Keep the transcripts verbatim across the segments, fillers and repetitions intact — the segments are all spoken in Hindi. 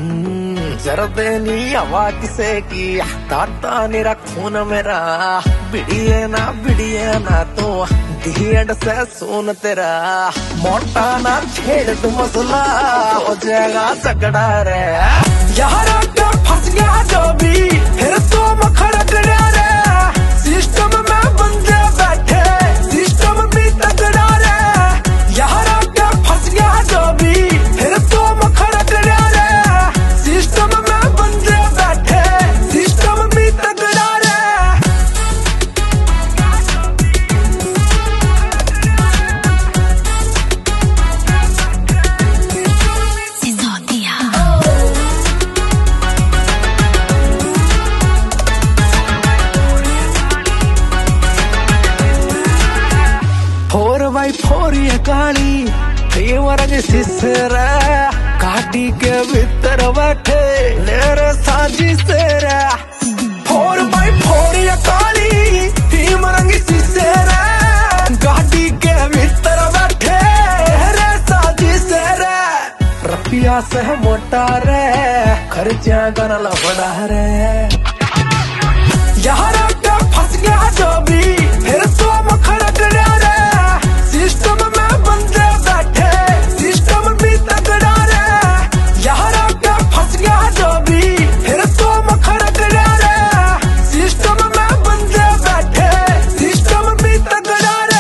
जरदेनी हवा किसे की ताता निरा खून मेरा बिड़िए ना बिड़िए ना तो दिहड़ से सुन तेरा मोटा ना छेड़ तू मसला हो जाएगा झगड़ा रे यार क्या फंस गया जो भी फिर तो मखड़क रे सिस्टम में बंदे बैठे सिस्टम भी तगड़ा रे यार क्या फंस गया जो भी फिर तो मखड़क रे सिस्टम में बंदे बैठे सिस्टम भी तगड़ा रे फोर बाई फोर ये काली फेवरग सिसरा काटी के भीतर बैठे लेरे साजी सेरा फोर बाई फोर ये काली फेवरग सिसरा काटी के भीतर बैठे लेरे साजी सेरा रुपया से मोटा रे खर्चा करना लफड़ा रे यार क्या फंस गया जो भी फिर तो मखड़क रे सिस्टम में बंदे बैठे सिस्टम भी तगड़ा रे यार क्या फंस गया जो भी फिर तो मखड़क रे सिस्टम में बंदे बैठे सिस्टम भी तगड़ा रे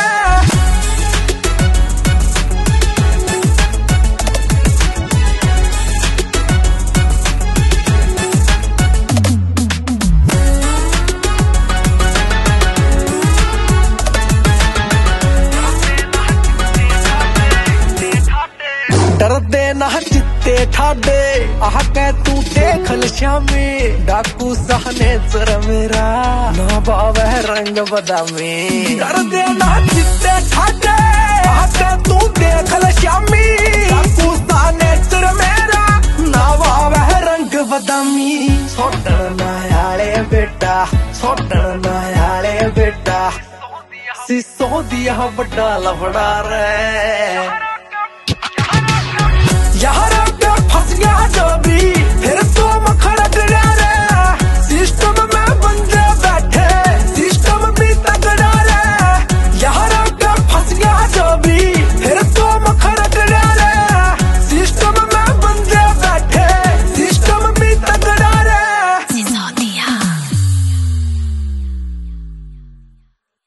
डरदे ना चित्ते ठाडे आह कै तू देखल श्यामी डाकू सहने चर मेरा ना बावह रंग बदामी डरदे ना चित्ते ठाडे आह कै तू देखल श्यामी डाकू सहने चर मेरा ना बावह रंग बदामी छोटन नायाले बेटा छोटन नायाले बेटा सिसो दिया बड़ा लफड़ा रे यार